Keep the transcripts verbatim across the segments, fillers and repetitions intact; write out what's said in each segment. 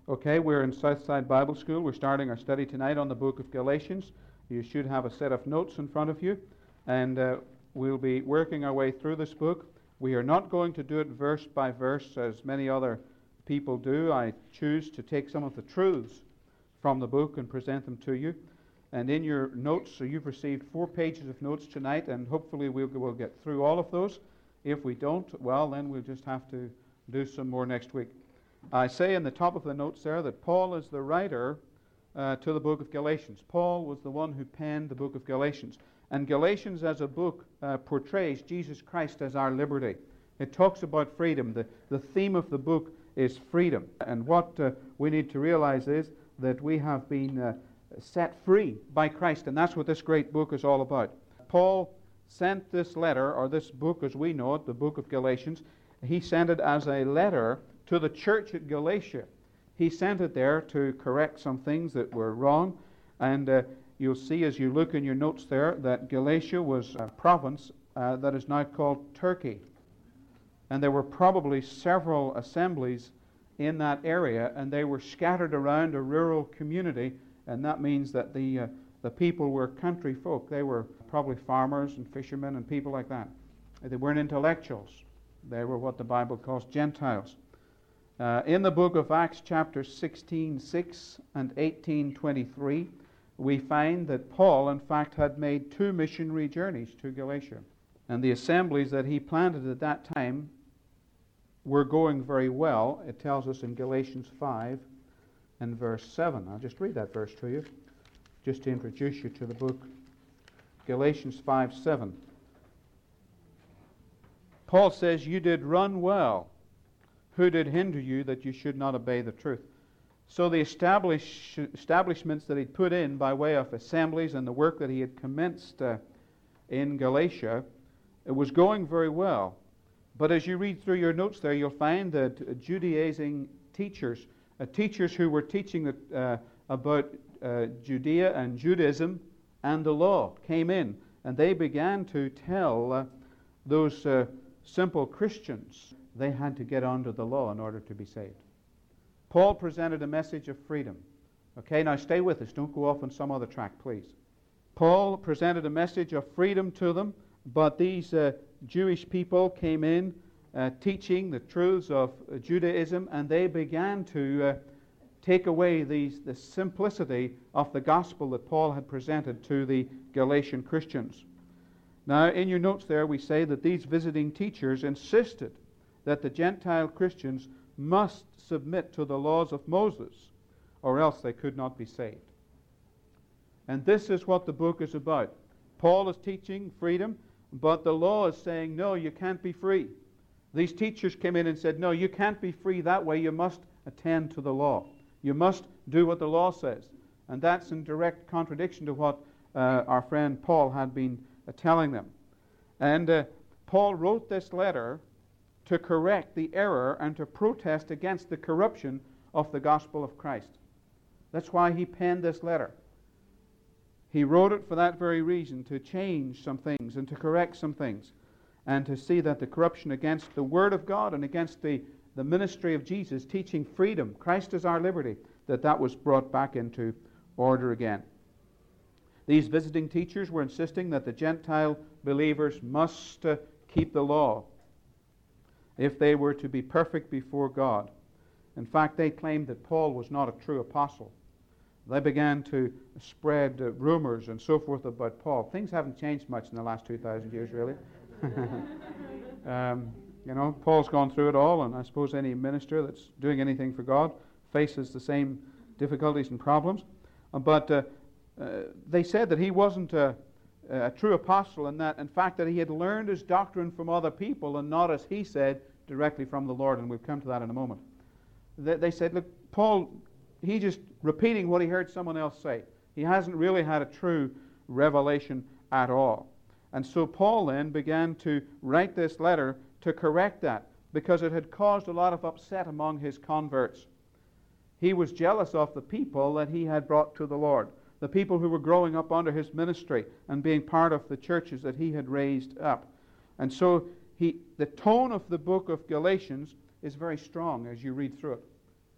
Okay, we're in Southside Bible School. We're starting our study tonight on the book of Galatians. You should have a set of notes in front of you, and uh, we'll be working our way through this book. We are not going to do it verse by verse as many other people do. I choose to take some of the truths from the book and present them to you. And in your notes, so you've received four pages of notes tonight, and hopefully we'll, we'll get through all of those. If we don't, well, then we'll just have to do some more next week. I say in the top of the notes there that Paul is the writer uh, to the book of Galatians. Paul was the one who penned the book of Galatians. And Galatians as a book uh, portrays Jesus Christ as our liberty. It talks about freedom. The, the theme of the book is freedom. And what uh, we need to realize is that we have been uh, set free by Christ. And that's what this great book is all about. Paul sent this letter, or this book as we know it, the book of Galatians, he sent it as a letter to the church at Galatia. He sent it there to correct some things that were wrong. And uh, you'll see as you look in your notes there that Galatia was a province uh, that is now called Turkey. And there were probably several assemblies in that area, and they were scattered around a rural community. And that means that the, uh, the people were country folk. They were probably farmers and fishermen and people like that. They weren't intellectuals. They were what the Bible calls Gentiles. Uh, in the book of Acts chapter sixteen six and eighteen twenty-three, we find that Paul, in fact, had made two missionary journeys to Galatia. And the assemblies that he planted at that time were going very well. It tells us in Galatians five and verse seven. I'll just read that verse to you, just to introduce you to the book. Galatians five seven. Paul says, "You did run well. Who did hinder you that you should not obey the truth?" So the establish, establishments that he'd put in by way of assemblies and the work that he had commenced uh, in Galatia, it was going very well. But as you read through your notes there, you'll find that uh, Judaizing teachers, uh, teachers who were teaching that, uh, about uh, Judea and Judaism and the law, came in, and they began to tell uh, those uh, simple Christians they had to get under the law in order to be saved. Paul presented a message of freedom. Okay, now stay with us. Don't go off on some other track, please. Paul presented a message of freedom to them, but these uh, Jewish people came in uh, teaching the truths of uh, Judaism, and they began to uh, take away these, the simplicity of the gospel that Paul had presented to the Galatian Christians. Now, in your notes there, we say that these visiting teachers insisted that the Gentile Christians must submit to the laws of Moses, or else they could not be saved. And this is what the book is about. Paul is teaching freedom, but the law is saying, no, you can't be free. These teachers came in and said, no, you can't be free that way. You must attend to the law. You must do what the law says. And that's in direct contradiction to what uh, our friend Paul had been uh, telling them. And uh, Paul wrote this letter to correct the error and to protest against the corruption of the gospel of Christ. That's why he penned this letter. He wrote it for that very reason, to change some things and to correct some things, and to see that the corruption against the Word of God and against the, the ministry of Jesus, teaching freedom, Christ is our liberty, that that was brought back into order again. These visiting teachers were insisting that the Gentile believers must uh, keep the law if they were to be perfect before God. In fact, they claimed that Paul was not a true apostle. They began to spread uh, rumors and so forth about Paul. Things haven't changed much in the last two thousand years, really. um, you know, Paul's gone through it all, and I suppose any minister that's doing anything for God faces the same difficulties and problems. Uh, but uh, uh, they said that he wasn't a, a true apostle, and that, in fact, that he had learned his doctrine from other people and not, as he said, directly from the Lord, and we'll come to that in a moment. They, they said, look, Paul, he's just repeating what he heard someone else say. He hasn't really had a true revelation at all. And so Paul then began to write this letter to correct that, because it had caused a lot of upset among his converts. He was jealous of the people that he had brought to the Lord, the people who were growing up under his ministry and being part of the churches that he had raised up. And so he, the tone of the book of Galatians is very strong as you read through it.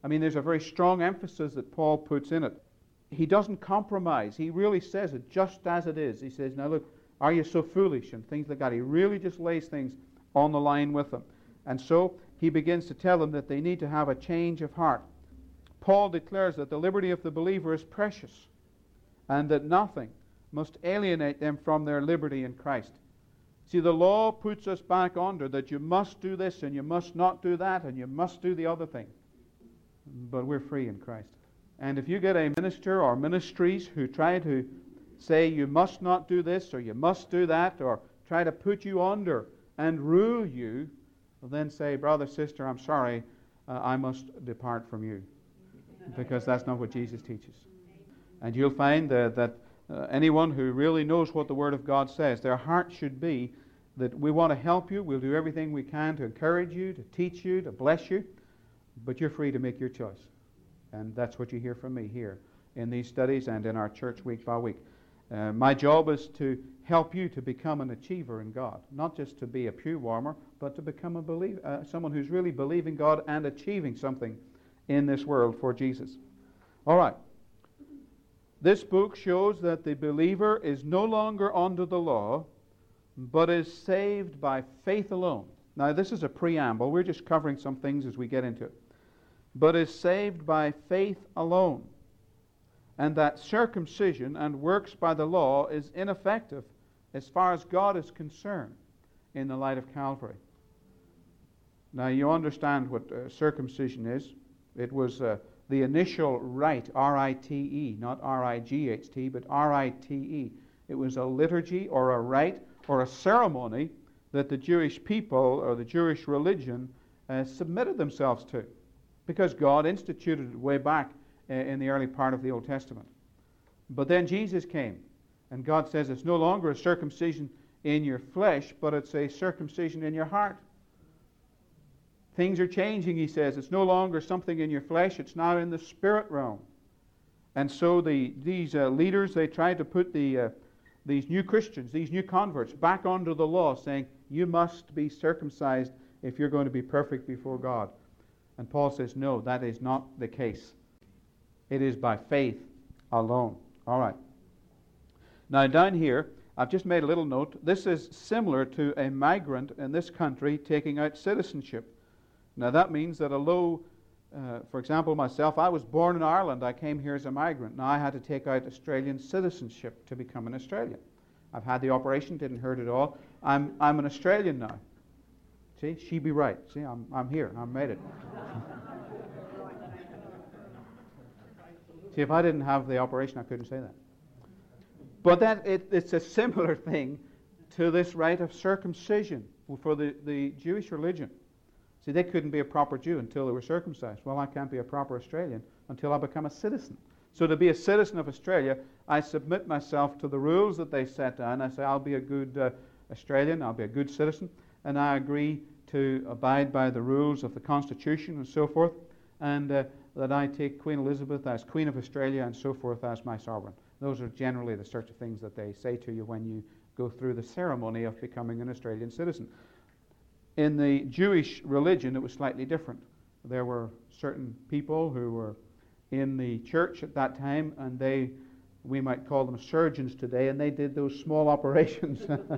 I mean, there's a very strong emphasis that Paul puts in it. He doesn't compromise. He really says it just as it is. He says, now look, are you so foolish? And things like that. He really just lays things on the line with them. And so he begins to tell them that they need to have a change of heart. Paul declares that the liberty of the believer is precious and that nothing must alienate them from their liberty in Christ. See, the law puts us back under that you must do this and you must not do that and you must do the other thing. But we're free in Christ. And if you get a minister or ministries who try to say you must not do this or you must do that or try to put you under and rule you, well then say, brother, sister, I'm sorry, uh, I must depart from you. Because that's not what Jesus teaches. And you'll find that, that uh, anyone who really knows what the Word of God says, their heart should be that we want to help you, we'll do everything we can to encourage you, to teach you, to bless you, but you're free to make your choice. And that's what you hear from me here in these studies and in our church week by week. Uh, my job is to help you to become an achiever in God, not just to be a pew warmer, but to become a believer, uh, someone who's really believing God and achieving something in this world for Jesus. All right. This book shows that the believer is no longer under the law, but is saved by faith alone. Now, this is a preamble. We're just covering some things as we get into it. But is saved by faith alone. And that circumcision and works by the law is ineffective as far as God is concerned in the light of Calvary. Now, you understand what uh, circumcision is. It was uh, the initial rite, R I T E, not R I G H T, but R I T E. It was a liturgy or a rite or a ceremony that the Jewish people or the Jewish religion uh, submitted themselves to, because God instituted it way back uh, in the early part of the Old Testament. But then Jesus came, and God says it's no longer a circumcision in your flesh, but it's a circumcision in your heart. Things are changing, he says. It's no longer something in your flesh. It's now in the spirit realm. And so the these uh, leaders, they tried to put the uh, these new Christians, these new converts, back under the law, saying, you must be circumcised if you're going to be perfect before God. And Paul says, no, that is not the case. It is by faith alone. All right. Now down here, I've just made a little note. This is similar to a migrant in this country taking out citizenship. Now that means that although, uh, for example, myself, I was born in Ireland, I came here as a migrant. Now I had to take out Australian citizenship to become an Australian. I've had the operation, didn't hurt at all. I'm I'm an Australian now. See, she be right. See, I'm I'm here. I made it. See, if I didn't have the operation, I couldn't say that. But that it, it's a similar thing to this rite of circumcision for the, the Jewish religion. See, they couldn't be a proper Jew until they were circumcised. Well, I can't be a proper Australian until I become a citizen. So to be a citizen of Australia, I submit myself to the rules that they set down. I say, I'll be a good uh, Australian, I'll be a good citizen, and I agree to abide by the rules of the Constitution and so forth, and uh, that I take Queen Elizabeth as Queen of Australia and so forth as my sovereign. Those are generally the sorts of things that they say to you when you go through the ceremony of becoming an Australian citizen. In the Jewish religion, it was slightly different. There were certain people who were in the church at that time, and they, we might call them surgeons today, and they did those small operations.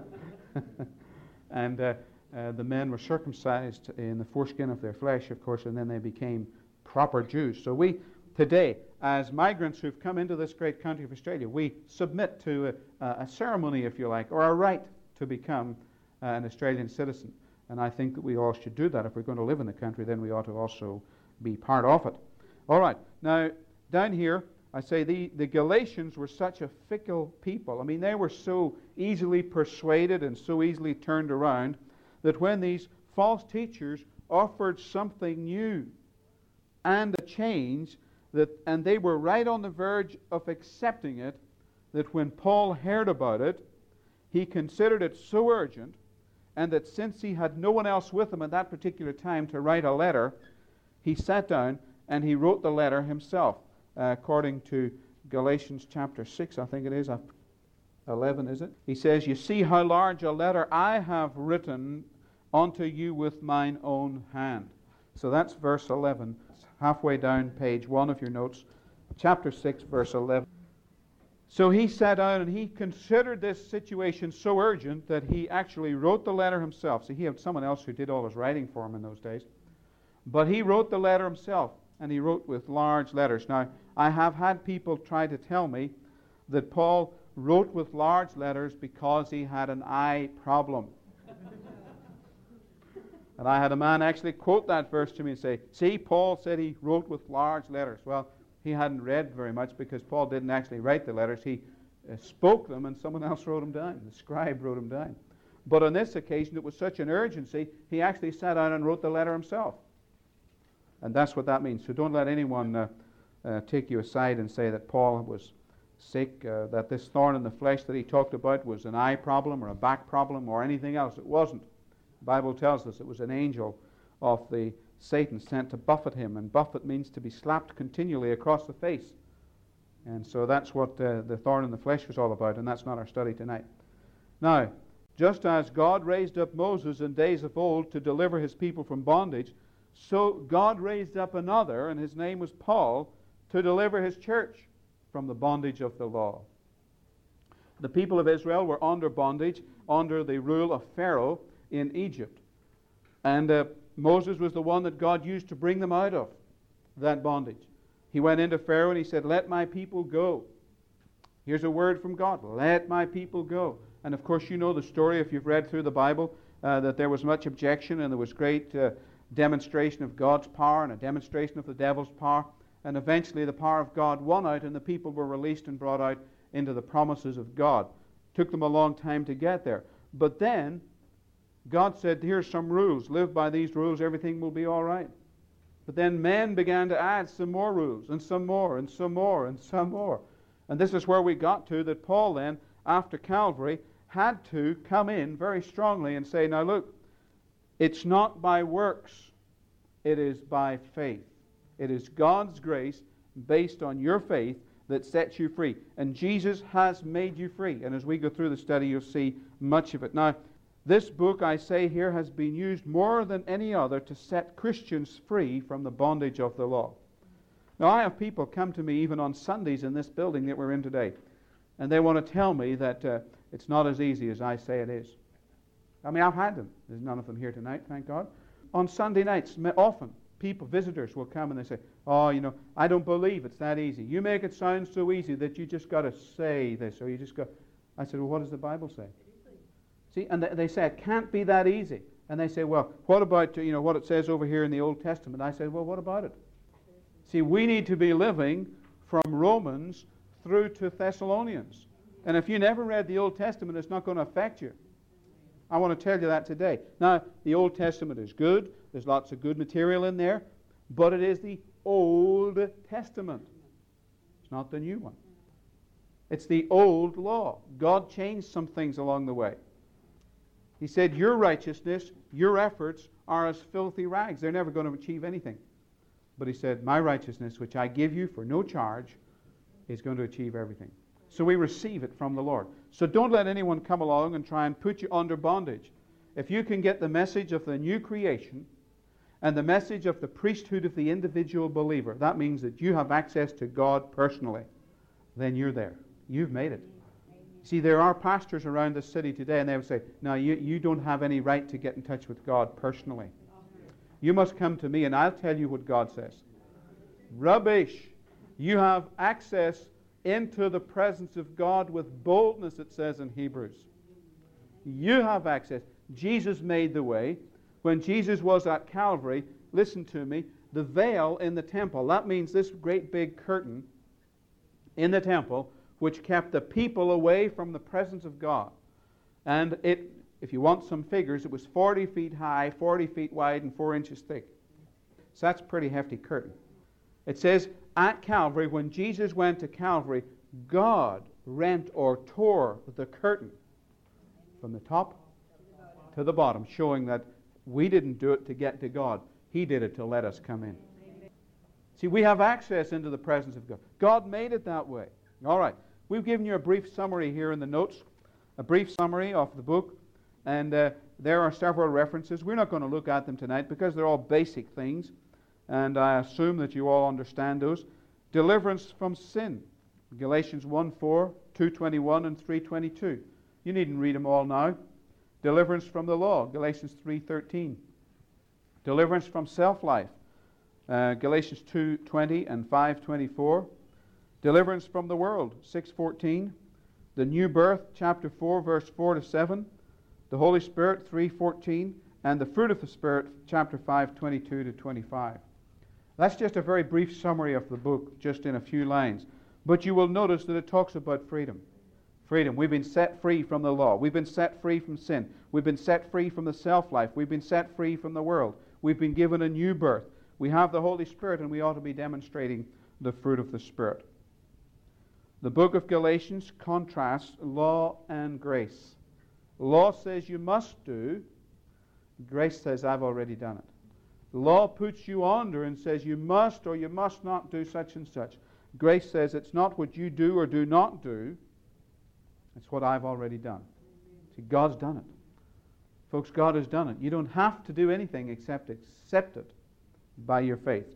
and uh, uh, the men were circumcised in the foreskin of their flesh, of course, and then they became proper Jews. So we, today, as migrants who've come into this great country of Australia, we submit to a, a ceremony, if you like, or a right to become uh, an Australian citizen. And I think that we all should do that. If we're going to live in the country, then we ought to also be part of it. All right. Now, down here, I say the, the Galatians were such a fickle people. I mean, they were so easily persuaded and so easily turned around that when these false teachers offered something new and a change, that, and they were right on the verge of accepting it, that when Paul heard about it, he considered it so urgent, and that since he had no one else with him at that particular time to write a letter, he sat down and he wrote the letter himself, uh, according to Galatians chapter six, I think it is, eleven, is it? He says, you see how large a letter I have written unto you with mine own hand. So that's verse eleven. halfway down page one of your notes, chapter six, verse eleven. So he sat down and he considered this situation so urgent that he actually wrote the letter himself. See, he had someone else who did all his writing for him in those days. But he wrote the letter himself, and he wrote with large letters. Now, I have had people try to tell me that Paul wrote with large letters because he had an eye problem. And I had a man actually quote that verse to me and say, see, Paul said he wrote with large letters. Well, he hadn't read very much because Paul didn't actually write the letters. He uh, spoke them and someone else wrote them down. The scribe wrote them down. But on this occasion, it was such an urgency, he actually sat down and wrote the letter himself. And that's what that means. So don't let anyone uh, uh, take you aside and say that Paul was sick, uh, that this thorn in the flesh that he talked about was an eye problem or a back problem or anything else. It wasn't. The Bible tells us it was an angel of the Satan sent to buffet him, and buffet means to be slapped continually across the face. And so that's what uh, the thorn in the flesh was all about, and that's not our study tonight. Now, just as God raised up Moses in days of old to deliver his people from bondage, so God raised up another, and his name was Paul, to deliver his church from the bondage of the law. The people of Israel were under bondage, under the rule of Pharaoh in Egypt. And uh, Moses was the one that God used to bring them out of that bondage. He went into Pharaoh and he said, let my people go. Here's a word from God, let my people go. And of course you know the story if you've read through the Bible, uh, that there was much objection and there was great uh, demonstration of God's power and a demonstration of the devil's power. And eventually the power of God won out and the people were released and brought out into the promises of God. Took them a long time to get there. But then God said, here's some rules. Live by these rules, everything will be all right. But then men began to add some more rules, and some more, and some more, and some more. And this is where we got to, that Paul then, after Calvary, had to come in very strongly and say, now look, it's not by works, it is by faith. It is God's grace based on your faith that sets you free. And Jesus has made you free. And as we go through the study, you'll see much of it. Now, this book, I say here, has been used more than any other to set Christians free from the bondage of the law. Now, I have people come to me even on Sundays in this building that we're in today, and they want to tell me that uh, it's not as easy as I say it is. I mean, I've had them. There's none of them here tonight, thank God. On Sunday nights, often, people, visitors will come and they say, oh, you know, I don't believe it's that easy. You make it sound so easy that you just got to say this, or you just got... I said, well, what does the Bible say? See, and they say it can't be that easy. And they say, well, what about, you know, what it says over here in the Old Testament? I said, well, what about it? See, we need to be living from Romans through to Thessalonians. And if you never read the Old Testament, it's not going to affect you. I want to tell you that today. Now, the Old Testament is good. There's lots of good material in there. But it is the Old Testament. It's not the new one. It's the old law. God changed some things along the way. He said, your righteousness, your efforts are as filthy rags. They're never going to achieve anything. But he said, my righteousness, which I give you for no charge, is going to achieve everything. So we receive it from the Lord. So don't let anyone come along and try and put you under bondage. If you can get the message of the new creation and the message of the priesthood of the individual believer, that means that you have access to God personally, then you're there. You've made it. See, there are pastors around the city today, and they would say, no, you, you don't have any right to get in touch with God personally. You must come to me, and I'll tell you what God says. Rubbish. You have access into the presence of God with boldness, it says in Hebrews. You have access. Jesus made the way. When Jesus was at Calvary, listen to me, the veil in the temple, that means this great big curtain in the temple, which kept the people away from the presence of God. And it, if you want some figures, it was forty feet high, forty feet wide, and four inches thick. So that's a pretty hefty curtain. It says, at Calvary, when Jesus went to Calvary, God rent or tore the curtain from the top to the bottom, showing that we didn't do it to get to God. He did it to let us come in. See, we have access into the presence of God. God made it that way. All right. We've given you a brief summary here in the notes, a brief summary of the book, and uh, there are several references. We're not going to look at them tonight because they're all basic things. and I assume that you all understand those. Deliverance from sin, Galatians one four, two twenty-one, and three twenty-two. You needn't read them all now. Deliverance from the law, Galatians three thirteen. Deliverance from self-life, uh, Galatians two twenty and five twenty-four. Deliverance from the world, six fourteen. The new birth, chapter four, verse four to seven. The Holy Spirit, three fourteen. And the fruit of the Spirit, chapter five, twenty-two to twenty-five. That's just a very brief summary of the book, just in a few lines. But you will notice that it talks about freedom. Freedom. We've been set free from the law. We've been set free from sin. We've been set free from the self-life. We've been set free from the world. We've been given a new birth. We have the Holy Spirit, and we ought to be demonstrating the fruit of the Spirit. The book of Galatians contrasts law and grace. Law says you must do. Grace says I've already done it. The law puts you under and says you must or you must not do such and such. Grace says it's not what you do or do not do. It's what I've already done. See, God's done it. Folks, God has done it. You don't have to do anything except accept it by your faith.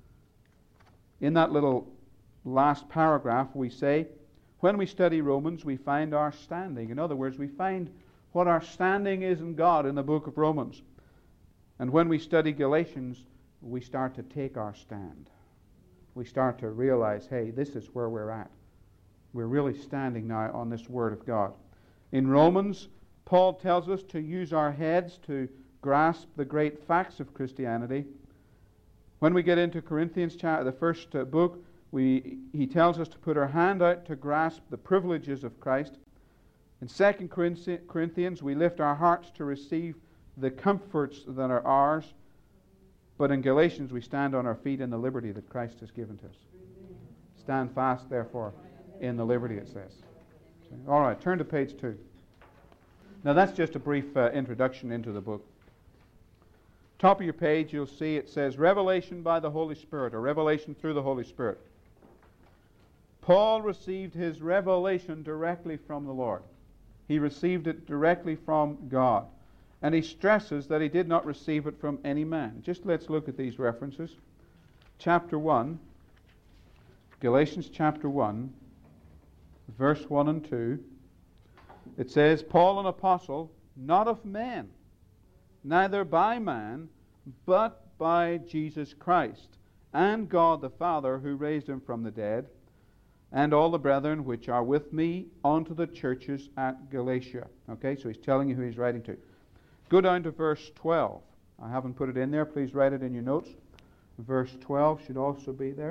In that little last paragraph, we say, when we study Romans, we find our standing. In other words, we find what our standing is in God in the book of Romans. And when we study Galatians, we start to take our stand. We start to realize, hey, this is where we're at. We're really standing now on this Word of God. In Romans, Paul tells us to use our heads to grasp the great facts of Christianity. When we get into Corinthians, the first book, we, he tells us to put our hand out to grasp the privileges of Christ. In Second Corinthians, we lift our hearts to receive the comforts that are ours. But in Galatians, we stand on our feet in the liberty that Christ has given to us. Stand fast, therefore, in the liberty, it says. All right, turn to page two. Now, that's just a brief uh, introduction into the book. Top of your page, you'll see it says Revelation by the Holy Spirit, or Revelation through the Holy Spirit. Paul received his revelation directly from the Lord. He received it directly from God. And he stresses that he did not receive it from any man. Just let's look at these references. Chapter one, Galatians chapter one, verse one and two. It says, Paul, an apostle, not of men, neither by man, but by Jesus Christ, and God the Father, who raised him from the dead, and all the brethren which are with me unto the churches at Galatia. Okay, so he's telling you who he's writing to. Go down to verse twelve. I haven't put it in there. Please write it in your notes. Verse twelve should also be there.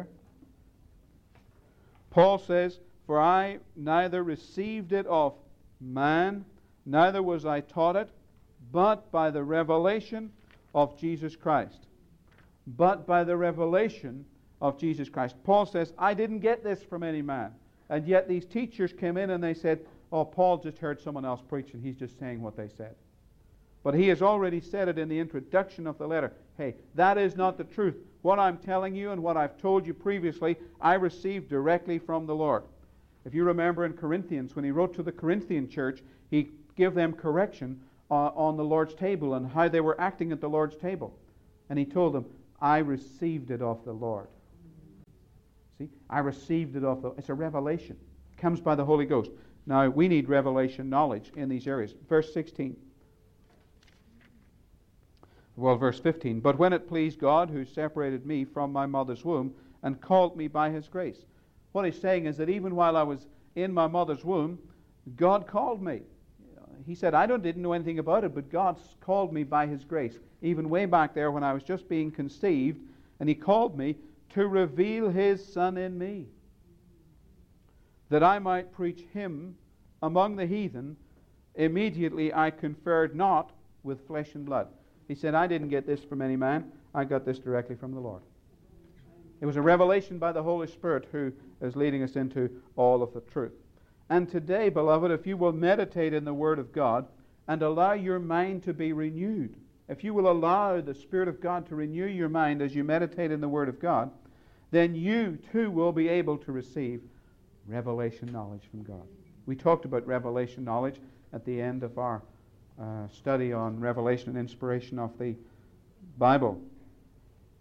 Paul says, For I neither received it of man, neither was I taught it, but by the revelation of Jesus Christ. But by the revelation of Jesus Christ. Paul says, I didn't get this from any man. And yet these teachers came in and they said, oh, Paul just heard someone else preach and he's just saying what they said. But he has already said it in the introduction of the letter. Hey, that is not the truth. What I'm telling you and what I've told you previously, I received directly from the Lord. If you remember in Corinthians, when he wrote to the Corinthian church, he gave them correction uh, on the Lord's table and how they were acting at the Lord's table. And he told them, I received it of the Lord. See, I received it of the... It's a revelation. It comes by the Holy Ghost. Now, we need revelation knowledge in these areas. Verse sixteen. Well, verse fifteen. But when it pleased God, who separated me from my mother's womb and called me by his grace. What he's saying is that even while I was in my mother's womb, God called me. He said, I don't, didn't know anything about it, but God called me by his grace. Even way back there when I was just being conceived, and he called me to reveal his Son in me, that I might preach him among the heathen. Immediately I conferred not with flesh and blood. He said, I didn't get this from any man. I got this directly from the Lord. It was a revelation by the Holy Spirit who is leading us into all of the truth. And today, beloved, if you will meditate in the Word of God and allow your mind to be renewed, if you will allow the Spirit of God to renew your mind as you meditate in the Word of God, then you too will be able to receive revelation knowledge from God. We talked about revelation knowledge at the end of our uh, study on revelation and inspiration of the Bible.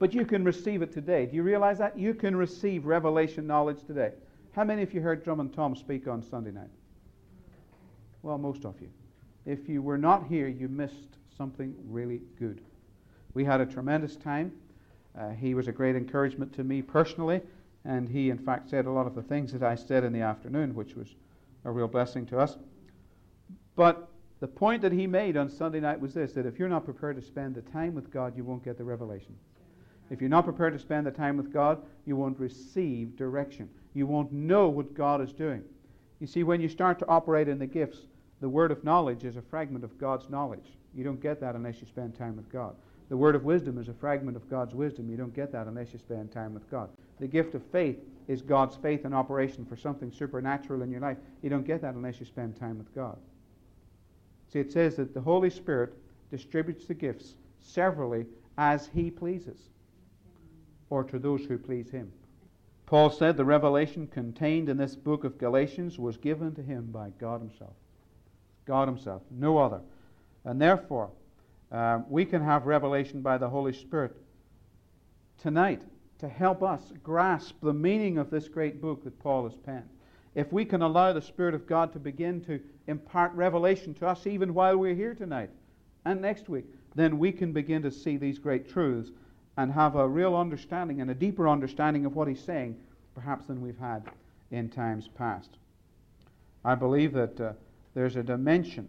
But you can receive it today. Do you realize that? You can receive revelation knowledge today. How many of you heard Drummond Tom speak on Sunday night? Well, most of you. If you were not here, you missed something really good. We had a tremendous time. Uh, he was a great encouragement to me personally, and he, in fact, said a lot of the things that I said in the afternoon, which was a real blessing to us. But the point that he made on Sunday night was this, that if you're not prepared to spend the time with God, you won't get the revelation. If you're not prepared to spend the time with God, you won't receive direction. You won't know what God is doing. You see, when you start to operate in the gifts, the word of knowledge is a fragment of God's knowledge. You don't get that unless you spend time with God. The word of wisdom is a fragment of God's wisdom. You don't get that unless you spend time with God. The gift of faith is God's faith in operation for something supernatural in your life. You don't get that unless you spend time with God. See, it says that the Holy Spirit distributes the gifts severally as He pleases, or to those who please Him. Paul said the revelation contained in this book of Galatians was given to him by God Himself. God Himself, no other. And therefore, uh, we can have revelation by the Holy Spirit tonight to help us grasp the meaning of this great book that Paul has penned. If we can allow the Spirit of God to begin to impart revelation to us even while we're here tonight and next week, then we can begin to see these great truths and have a real understanding and a deeper understanding of what he's saying, perhaps than we've had in times past. I believe that uh, there's a dimension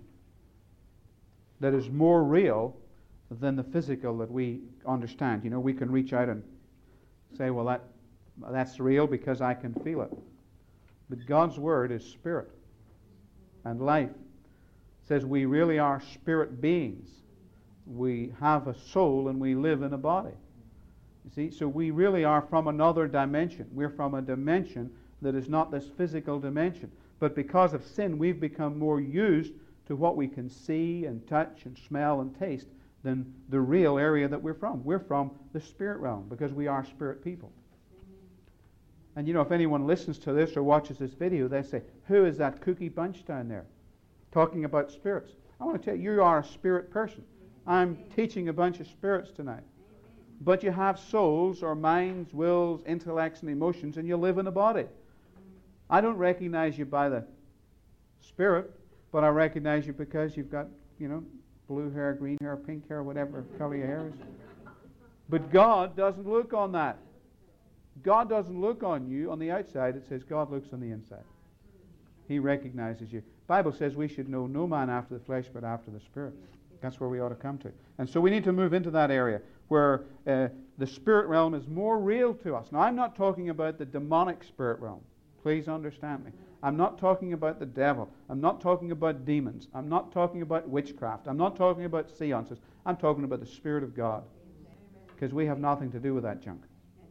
that is more real than the physical that we understand. You know, we can reach out and say, well, that that's real because I can feel it. But God's Word is spirit and life. It says we really are spirit beings. We have a soul and we live in a body. You see, so we really are from another dimension. We're from a dimension that is not this physical dimension. But because of sin, we've become more used to what we can see and touch and smell and taste than the real area that we're from. We're from the spirit realm because we are spirit people. And you know, if anyone listens to this or watches this video, they say, who is that kooky bunch down there talking about spirits? I want to tell you, you are a spirit person. I'm teaching a bunch of spirits tonight. But you have souls or minds, wills, intellects, and emotions, and you live in a body. I don't recognize you by the spirit, but I recognize you because you've got, you know, blue hair, green hair, pink hair, whatever color your hair is. But God doesn't look on that. God doesn't look on you on the outside. It says God looks on the inside. He recognizes you. The Bible says we should know no man after the flesh, but after the Spirit. That's where we ought to come to. And so we need to move into that area where uh, the spirit realm is more real to us. Now, I'm not talking about the demonic spirit realm. Please understand me. I'm not talking about the devil. I'm not talking about demons. I'm not talking about witchcraft. I'm not talking about seances. I'm talking about the Spirit of God. Because we have nothing to do with that junk.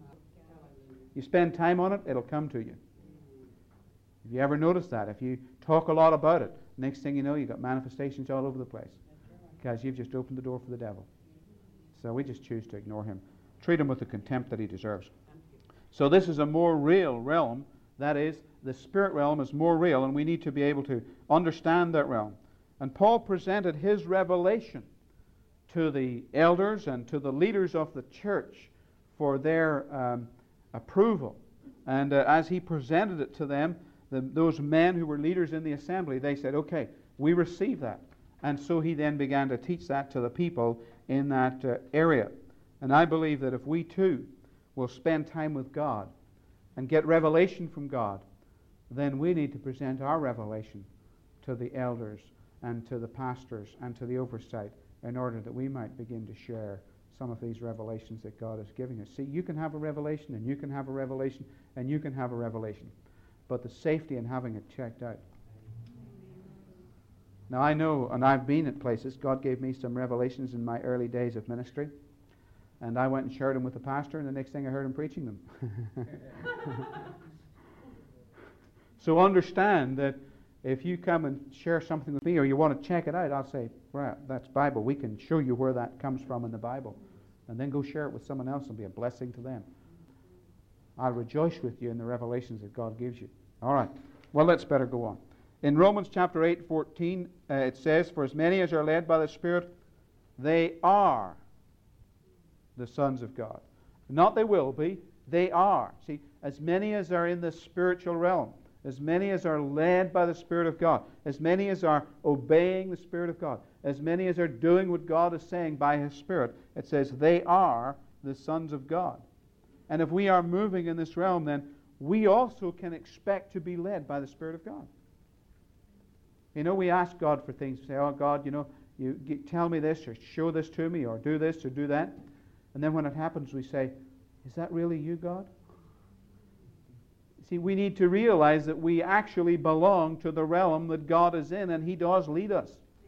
You spend time on it, it'll come to you. Have you ever noticed that? If you talk a lot about it, next thing you know, you've got manifestations all over the place. Because you've just opened the door for the devil. So we just choose to ignore him. Treat him with the contempt that he deserves. So this is a more real realm. That is, the spirit realm is more real, and we need to be able to understand that realm. And Paul presented his revelation to the elders and to the leaders of the church for their um, approval. And uh, as he presented it to them, the, those men who were leaders in the assembly, they said, okay, we receive that. And so he then began to teach that to the people in that uh, area. And I believe that if we too will spend time with God and get revelation from God, then we need to present our revelation to the elders and to the pastors and to the oversight in order that we might begin to share some of these revelations that God is giving us. See, you can have a revelation, and you can have a revelation, and you can have a revelation. But the safety in having it checked out. Now I know, and I've been at places, God gave me some revelations in my early days of ministry, and I went and shared them with the pastor, and the next thing I heard him preaching them. So understand that if you come and share something with me, or you want to check it out, I'll say, right, that's Bible. We can show you where that comes from in the Bible. And then go share it with someone else and be a blessing to them. I'll rejoice with you in the revelations that God gives you. All right. Well, let's better go on. In Romans chapter eight, fourteen, uh, it says, for as many as are led by the Spirit, they are the sons of God. Not they will be, they are. See, as many as are in the spiritual realm, as many as are led by the Spirit of God, as many as are obeying the Spirit of God, as many as are doing what God is saying by His Spirit, it says they are the sons of God. And if we are moving in this realm, then we also can expect to be led by the Spirit of God. You know, we ask God for things. We say, oh, God, you know, you get, tell me this, or show this to me, or do this, or do that. And then when it happens, we say, is that really you, God? See, we need to realize that we actually belong to the realm that God is in, and He does lead us.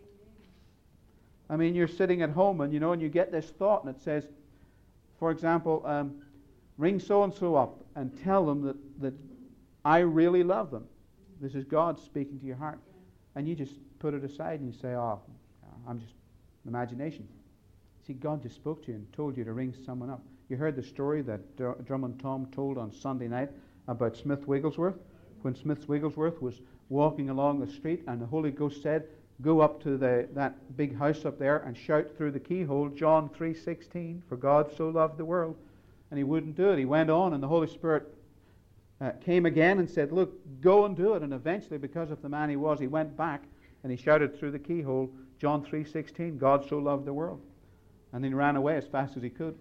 I mean, you're sitting at home, and you know, and you get this thought, and it says, for example, um, ring so-and-so up and tell them that, that I really love them. This is God speaking to your heart. And you just put it aside and you say, oh, I'm just imagination. See, God just spoke to you and told you to ring someone up. You heard the story that Drummond Tom told on Sunday night about Smith Wigglesworth, when Smith Wigglesworth was walking along the street and the Holy Ghost said, go up to the, that big house up there and shout through the keyhole, John three sixteen, for God so loved the world. And he wouldn't do it. He went on, and the Holy Spirit uh, came again and said, look, go and do it. And eventually, because of the man he was, he went back and he shouted through the keyhole, John three sixteen, God so loved the world. And then he ran away as fast as he could.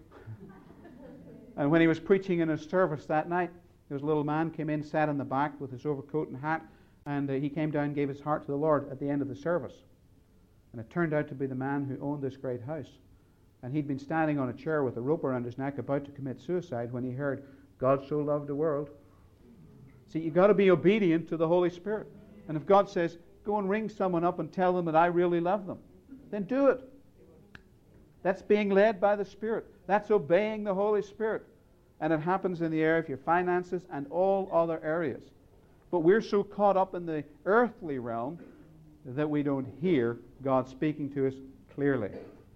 And when he was preaching in his service that night, there was a little man came in, sat in the back with his overcoat and hat, and uh, he came down and gave his heart to the Lord at the end of the service. And it turned out to be the man who owned this great house. And he'd been standing on a chair with a rope around his neck about to commit suicide when he heard, God so loved the world. See, you've got to be obedient to the Holy Spirit. And if God says, go and ring someone up and tell them that I really love them, then do it. That's being led by the Spirit. That's obeying the Holy Spirit. And it happens in the area of your finances and all other areas. But we're so caught up in the earthly realm that we don't hear God speaking to us clearly.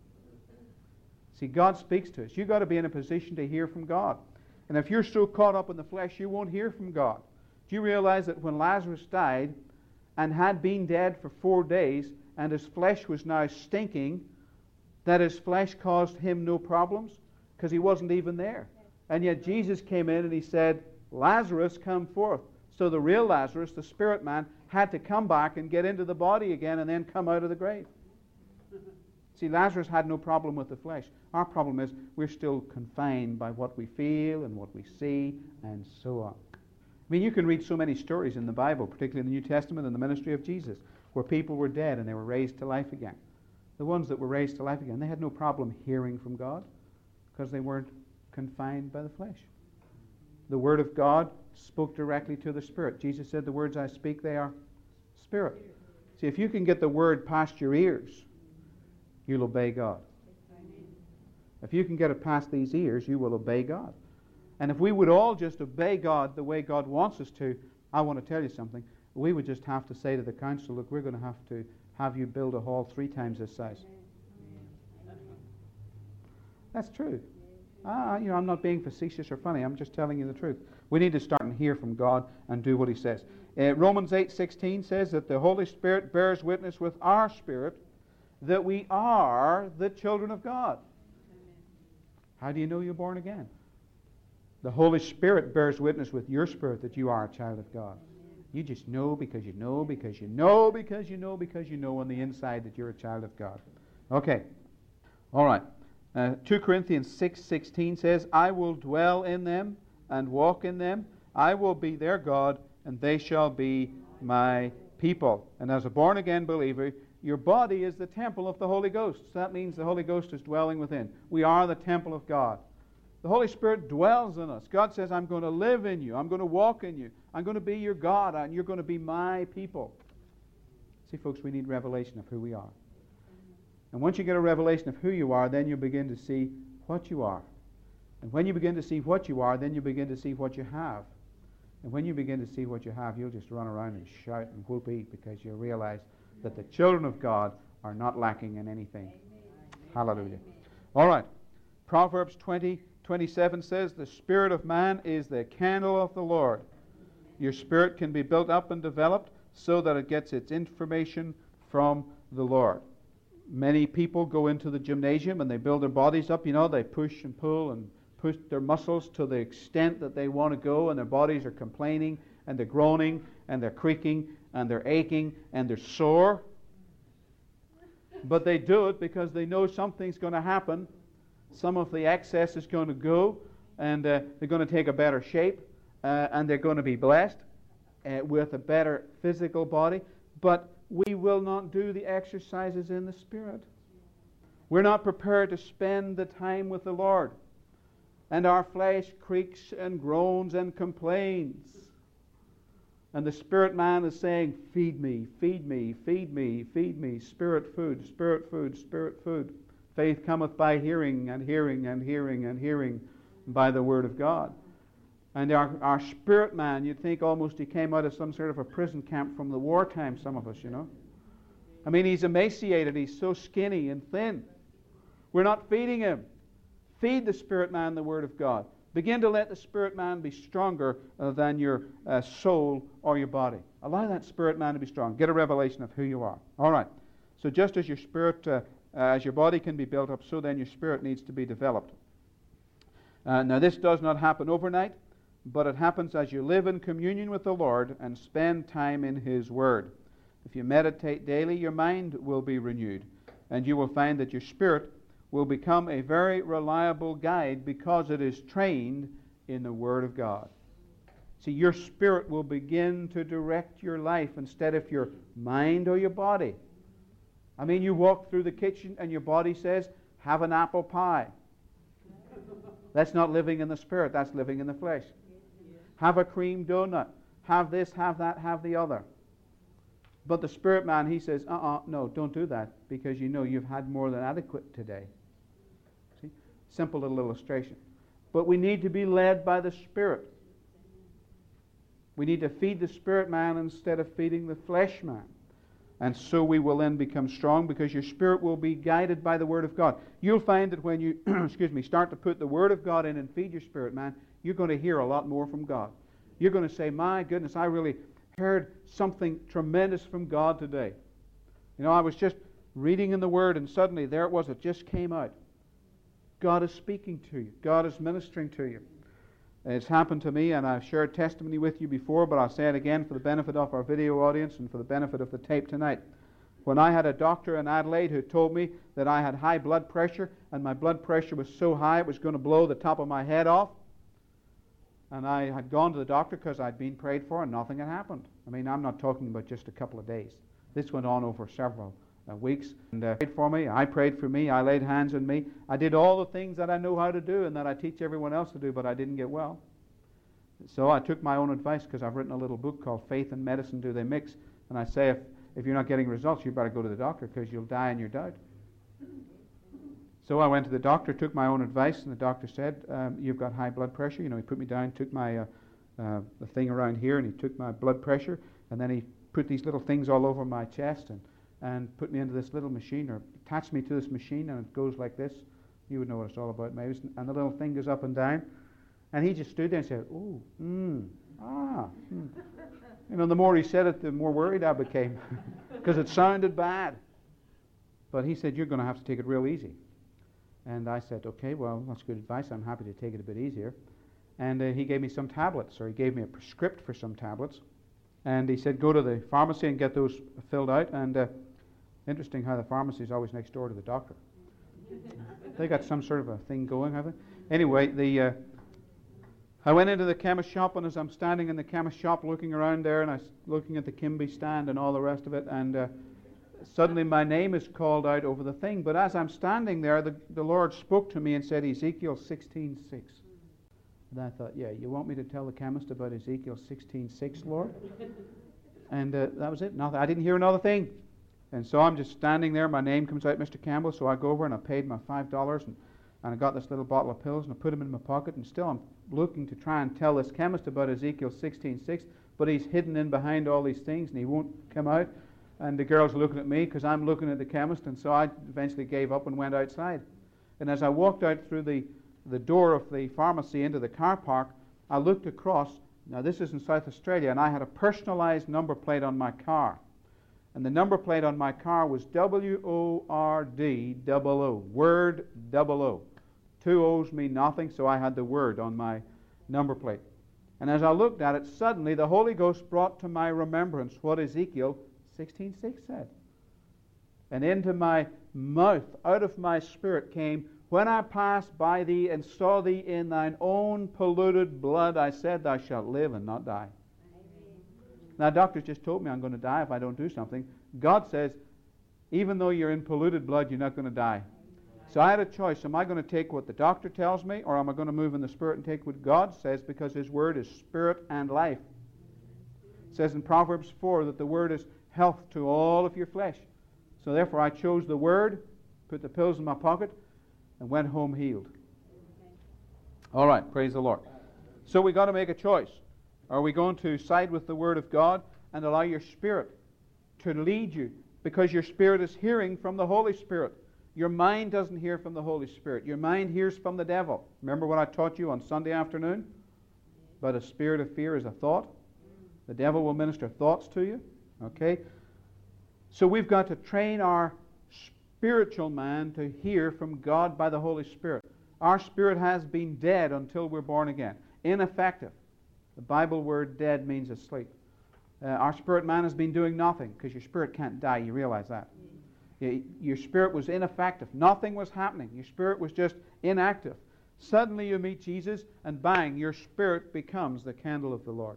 See, God speaks to us. You've got to be in a position to hear from God. And if you're so caught up in the flesh, you won't hear from God. Do you realize that when Lazarus died and had been dead for four days and his flesh was now stinking, that his flesh caused him no problems? Because he wasn't even there. And yet Jesus came in and he said, Lazarus, come forth. So the real Lazarus, the spirit man, had to come back and get into the body again and then come out of the grave. See, Lazarus had no problem with the flesh. Our problem is we're still confined by what we feel and what we see and so on. I mean, you can read so many stories in the Bible, particularly in the New Testament and the ministry of Jesus, where people were dead and they were raised to life again. The ones that were raised to life again, they had no problem hearing from God because they weren't confined by the flesh. The Word of God spoke directly to the Spirit. Jesus said, the words I speak, they are Spirit. See, if you can get the Word past your ears, you'll obey God. If you can get it past these ears, you will obey God. And if we would all just obey God the way God wants us to, I want to tell you something. We would just have to say to the council, look, we're going to have to have you build a hall three times this size. That's true. Ah, you know, I'm not being facetious or funny. I'm just telling you the truth. We need to start and hear from God and do what He says. Uh, Romans eight sixteen says that the Holy Spirit bears witness with our spirit that we are the children of God. How do you know you're born again? The Holy Spirit bears witness with your spirit that you are a child of God. You just know because you know because you know because you know because you know on the inside that you're a child of God. Okay. All right. Uh, two Corinthians six sixteen says, I will dwell in them and walk in them. I will be their God and they shall be my people. And as a born-again believer, your body is the temple of the Holy Ghost. So that means the Holy Ghost is dwelling within. We are the temple of God. The Holy Spirit dwells in us. God says, I'm going to live in you. I'm going to walk in you. I'm going to be your God, and you're going to be my people. See, folks, we need revelation of who we are. And once you get a revelation of who you are, then you begin to see what you are. And when you begin to see what you are, then you begin to see what you have. And when you begin to see what you have, you'll just run around and shout and whoop-eat because you'll realize that the children of God are not lacking in anything. Amen. Hallelujah. Amen. All right. Proverbs twenty twenty-seven says, the spirit of man is the candle of the Lord. Your spirit can be built up and developed so that it gets its information from the Lord. Many people go into the gymnasium and they build their bodies up. You know, they push and pull and push their muscles to the extent that they want to go, and their bodies are complaining, and they're groaning, and they're creaking, and they're aching, and they're sore. But they do it because they know something's going to happen. Some of the excess is going to go, and uh, they're going to take a better shape, uh, and they're going to be blessed uh, with a better physical body. But we will not do the exercises in the Spirit. We're not prepared to spend the time with the Lord. And our flesh creaks and groans and complains. And the spirit man is saying, feed me, feed me, feed me, feed me. Spirit food, spirit food, spirit food. Faith cometh by hearing and hearing and hearing and hearing by the Word of God. And our, our spirit man, you'd think almost he came out of some sort of a prison camp from the wartime, some of us, you know. I mean, he's emaciated. He's so skinny and thin. We're not feeding him. Feed the spirit man the Word of God. Begin to let the spirit man be stronger uh, than your uh, soul or your body. Allow that spirit man to be strong. Get a revelation of who you are. All right. So just as your spirit, uh, uh, as your body can be built up, so then your spirit needs to be developed. Uh, now this does not happen overnight, but it happens as you live in communion with the Lord and spend time in His Word. If you meditate daily, your mind will be renewed, and you will find that your spirit will become a very reliable guide because it is trained in the Word of God. See, your spirit will begin to direct your life instead of your mind or your body. I mean, you walk through the kitchen and your body says, have an apple pie. That's not living in the Spirit, that's living in the flesh. Have a cream donut. Have this, have that, have the other. But the spirit man, he says, uh-uh, no, don't do that, because you know you've had more than adequate today. See? Simple little illustration. But we need to be led by the Spirit. We need to feed the spirit man instead of feeding the flesh man. And so we will then become strong, because your spirit will be guided by the Word of God. You'll find that when you, excuse me, start to put the Word of God in and feed your spirit man, you're going to hear a lot more from God. You're going to say, my goodness, I really heard something tremendous from God today. You know, I was just reading in the Word, and suddenly there it was. It just came out. God is speaking to you. God is ministering to you. It's happened to me, and I've shared testimony with you before, but I'll say it again for the benefit of our video audience and for the benefit of the tape tonight. When I had a doctor in Adelaide who told me that I had high blood pressure, and my blood pressure was so high it was going to blow the top of my head off, and I had gone to the doctor because I'd been prayed for and nothing had happened. I mean, I'm not talking about just a couple of days. This went on over several uh, weeks. And uh, prayed for me. I prayed for me. I laid hands on me. I did all the things that I know how to do and that I teach everyone else to do, but I didn't get well. So I took my own advice, because I've written a little book called Faith and Medicine, Do They Mix? And I say, if, if you're not getting results, you better go to the doctor, because you'll die in your doubt. So I went to the doctor, took my own advice, and the doctor said, um, you've got high blood pressure. You know, he put me down, took my uh, uh, the thing around here, and he took my blood pressure, and then he put these little things all over my chest and, and put me into this little machine, or attached me to this machine, and it goes like this. You would know what it's all about, maybe. And the little thing goes up and down. And he just stood there and said, oh, mm, ah. Mm. You know, the more he said it, the more worried I became, because it sounded bad. But he said, you're going to have to take it real easy. And I said, okay, well, that's good advice. I'm happy to take it a bit easier. And uh, he gave me some tablets, or he gave me a prescript for some tablets. And he said, go to the pharmacy and get those filled out. And uh, interesting how the pharmacy is always next door to the doctor. They got some sort of a thing going, have they? Anyway, the uh, I went into the chemist shop, and as I'm standing in the chemist shop looking around there, and I was looking at the Kimby stand and all the rest of it, and uh, suddenly my name is called out over the thing. But as I'm standing there, the, the Lord spoke to me and said, Ezekiel sixteen six. And I thought, yeah, you want me to tell the chemist about Ezekiel sixteen six, Lord? And uh, that was it. Nothing. I didn't hear another thing. And so I'm just standing there. My name comes out, Mister Campbell. So I go over and I paid my five dollars, and, and I got this little bottle of pills, and I put them in my pocket. And still I'm looking to try and tell this chemist about Ezekiel sixteen six, but he's hidden in behind all these things, and he won't come out. And the girl's looking at me because I'm looking at the chemist, and so I eventually gave up and went outside. And as I walked out through the, the door of the pharmacy into the car park, I looked across. Now this is in South Australia, and I had a personalized number plate on my car. And the number plate on my car was W O R D double O, word double O. Two O's mean nothing, so I had the word on my number plate. And as I looked at it, suddenly the Holy Ghost brought to my remembrance what Ezekiel sixteen six said. And into my mouth, out of my spirit came, when I passed by thee and saw thee in thine own polluted blood, I said, thou shalt live and not die. Amen. Now, doctors just told me I'm going to die if I don't do something. God says, even though you're in polluted blood, you're not going to die. So I had a choice. Am I going to take what the doctor tells me, or am I going to move in the Spirit and take what God says, because His Word is spirit and life? It says in Proverbs four that the Word is health to all of your flesh. So therefore I chose the Word, put the pills in my pocket, and went home healed. All right, praise the Lord. So we got to make a choice. Are we going to side with the Word of God and allow your spirit to lead you? Because your spirit is hearing from the Holy Spirit. Your mind doesn't hear from the Holy Spirit. Your mind hears from the devil. Remember what I taught you on Sunday afternoon? But a spirit of fear is a thought. The devil will minister thoughts to you. Okay? So we've got to train our spiritual man to hear from God by the Holy Spirit. Our spirit has been dead until we're born again. Ineffective. The Bible word dead means asleep. Uh, our spirit man has been doing nothing, because your spirit can't die. You realize that? Your spirit was ineffective. Nothing was happening. Your spirit was just inactive. Suddenly you meet Jesus, and bang, your spirit becomes the candle of the Lord.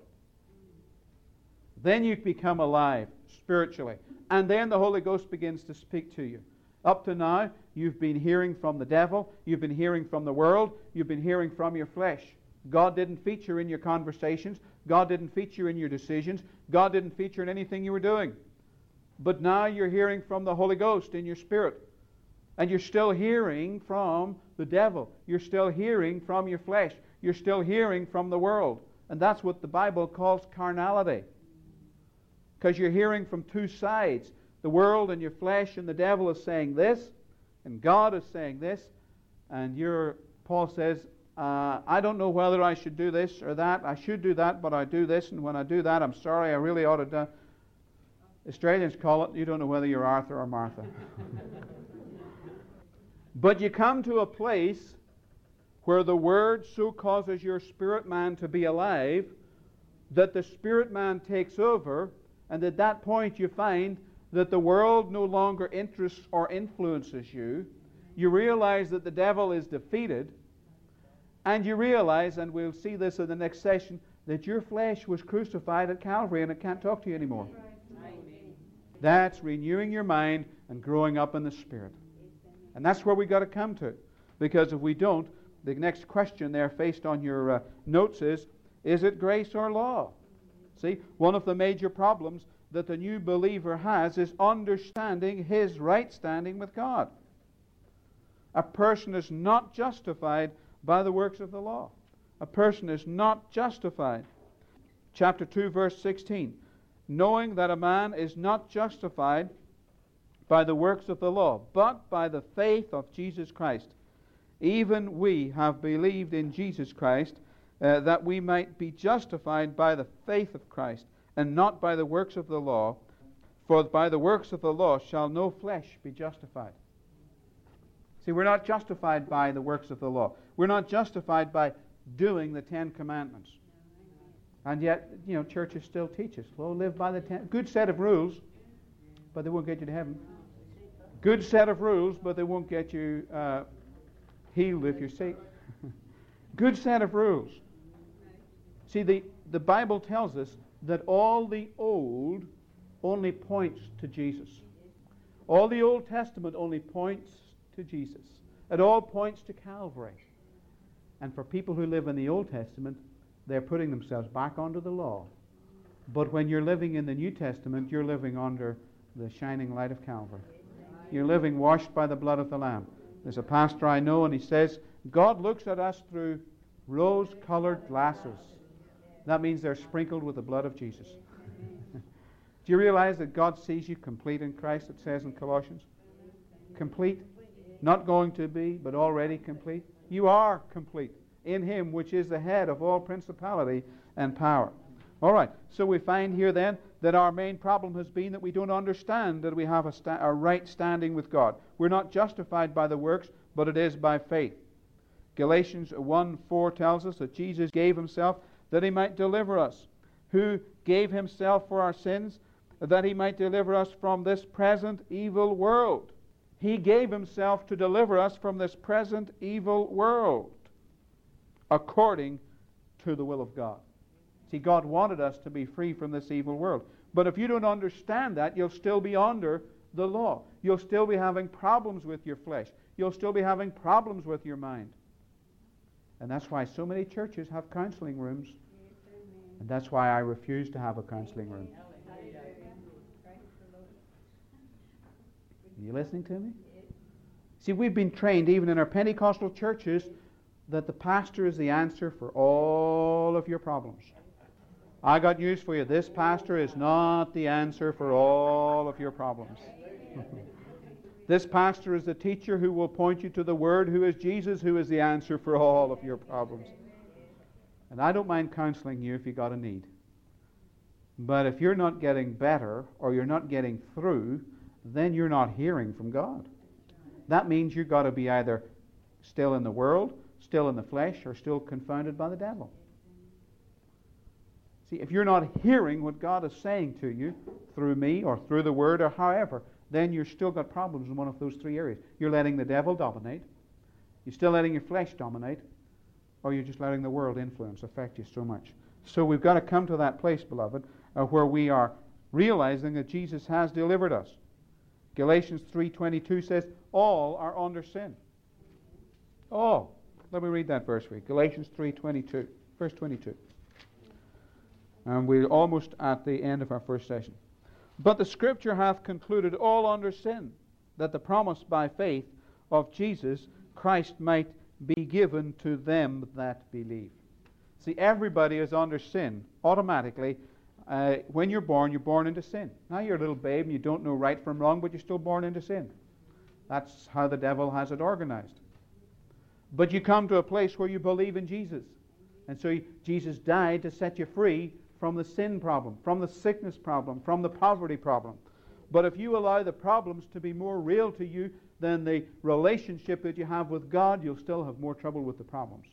Then you become alive spiritually. And then the Holy Ghost begins to speak to you. Up to now, you've been hearing from the devil. You've been hearing from the world. You've been hearing from your flesh. God didn't feature in your conversations. God didn't feature in your decisions. God didn't feature in anything you were doing. But now you're hearing from the Holy Ghost in your spirit. And you're still hearing from the devil. You're still hearing from your flesh. You're still hearing from the world. And that's what the Bible calls carnality. Because you're hearing from two sides. The world and your flesh, and the devil is saying this, and God is saying this. And you're, Paul says, uh, I don't know whether I should do this or that. I should do that, but I do this. And when I do that, I'm sorry, I really ought to do. Australians call it, you don't know whether you're Arthur or Martha. But you come to a place where the Word so causes your spirit man to be alive that the spirit man takes over, and at that point you find that the world no longer interests or influences you. You realize that the devil is defeated, and you realize, and we'll see this in the next session, that your flesh was crucified at Calvary and it can't talk to you anymore. That's renewing your mind and growing up in the Spirit. And that's where we got to come to. Because if we don't, the next question there faced on your uh, notes is, is it grace or law? See, one of the major problems that the new believer has is understanding his right standing with God. A person is not justified by the works of the law. A person is not justified. Chapter two, verse sixteen. Knowing that a man is not justified by the works of the law, but by the faith of Jesus Christ. Even we have believed in Jesus Christ, uh, that we might be justified by the faith of Christ, and not by the works of the law. For by the works of the law shall no flesh be justified. See, we're not justified by the works of the law. We're not justified by doing the Ten Commandments. And yet, you know, churches still teach us, well, live by the ten. Good set of rules, but they won't get you to heaven. Good set of rules, but they won't get you uh, healed if you're sick. Good set of rules. See, the, the Bible tells us that all the old only points to Jesus. All the Old Testament only points to Jesus. It all points to Calvary. And for people who live in the Old Testament, they're putting themselves back under the law. But when you're living in the New Testament, you're living under the shining light of Calvary. You're living washed by the blood of the Lamb. There's a pastor I know, and he says, God looks at us through rose-colored glasses. That means they're sprinkled with the blood of Jesus. Do you realize that God sees you complete in Christ, it says in Colossians? Complete. Not going to be, but already complete. You are complete in Him, which is the head of all principality and power. All right, so we find here then that our main problem has been that we don't understand that we have a, sta- a right standing with God. We're not justified by the works, but it is by faith. Galatians one four tells us that Jesus gave himself that he might deliver us, who gave himself for our sins, that he might deliver us from this present evil world. He gave himself to deliver us from this present evil world, according to the will of God. See, God wanted us to be free from this evil world. But if you don't understand that, you'll still be under the law. You'll still be having problems with your flesh. You'll still be having problems with your mind. And that's why so many churches have counseling rooms. And that's why I refuse to have a counseling room. Are you listening to me? See, we've been trained, even in our Pentecostal churches, that the pastor is the answer for all of your problems. I got news for you. This pastor is not the answer for all of your problems. This pastor is the teacher who will point you to the Word, who is Jesus, who is the answer for all of your problems. And I don't mind counseling you if you got a need. But if you're not getting better or you're not getting through, then you're not hearing from God. That means you've got to be either still in the world, still in the flesh, or still confounded by the devil. See, if you're not hearing what God is saying to you through me or through the Word or however, then you've still got problems in one of those three areas. You're letting the devil dominate, you're still letting your flesh dominate, or you're just letting the world influence, affect you so much. So we've got to come to that place, beloved, uh, where we are realizing that Jesus has delivered us. Galatians three twenty-two says, all are under sin. All. Let me read that verse for you. Galatians three twenty-two, verse twenty-two. And we're almost at the end of our first session. But the Scripture hath concluded all under sin, that the promise by faith of Jesus Christ might be given to them that believe. See, everybody is under sin automatically. Uh, when you're born, you're born into sin. Now you're a little babe and you don't know right from wrong, but you're still born into sin. That's how the devil has it organized. But you come to a place where you believe in Jesus. And so you, Jesus died to set you free from the sin problem, from the sickness problem, from the poverty problem. But if you allow the problems to be more real to you than the relationship that you have with God, you'll still have more trouble with the problems.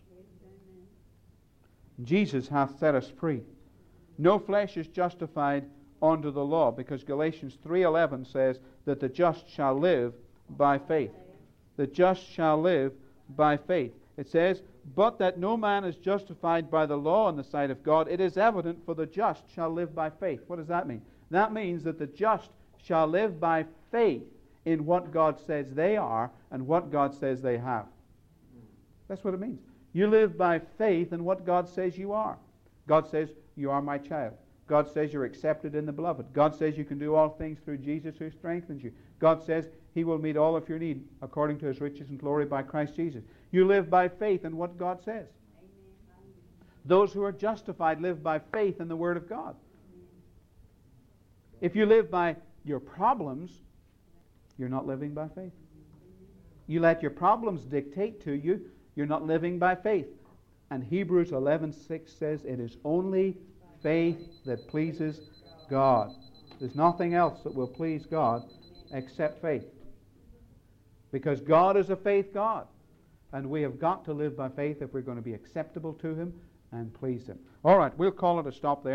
Jesus hath set us free. No flesh is justified under the law, because Galatians three eleven says that the just shall live by faith. The just shall live by faith. It says, but that no man is justified by the law in the sight of God, it is evident, for the just shall live by faith. What does that mean? That means that the just shall live by faith in what God says they are and what God says they have. That's what it means. You live by faith in what God says you are. God says, you are my child. God says you're accepted in the beloved. God says you can do all things through Jesus who strengthens you. God says he will meet all of your need according to his riches and glory by Christ Jesus. You live by faith in what God says. Amen. Those who are justified live by faith in the Word of God. If you live by your problems, you're not living by faith. You let your problems dictate to you, you're not living by faith. And Hebrews eleven six says it is only faith that pleases God. There's nothing else that will please God except faith. Because God is a faith God. And we have got to live by faith if we're going to be acceptable to Him and please Him. All right, we'll call it a stop there.